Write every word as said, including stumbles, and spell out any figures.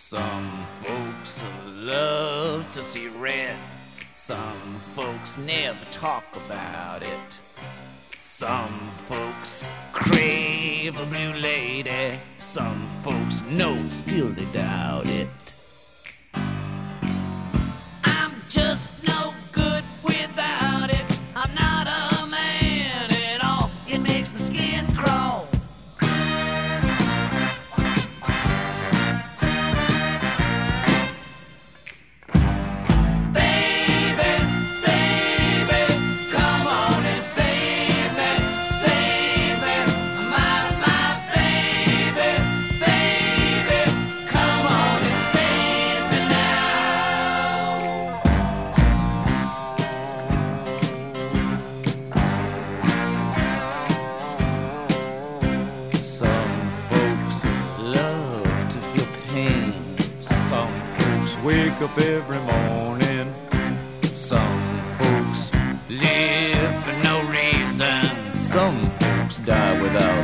Some folks love to see red. Some folks never talk about it. Some folks crave a blue lady. Some folks know, still they doubt it. I'm just no good without it. I'm not a man at all. It makes my skin crawl. Wake up every morning. Some folks live for no reason. Some folks die without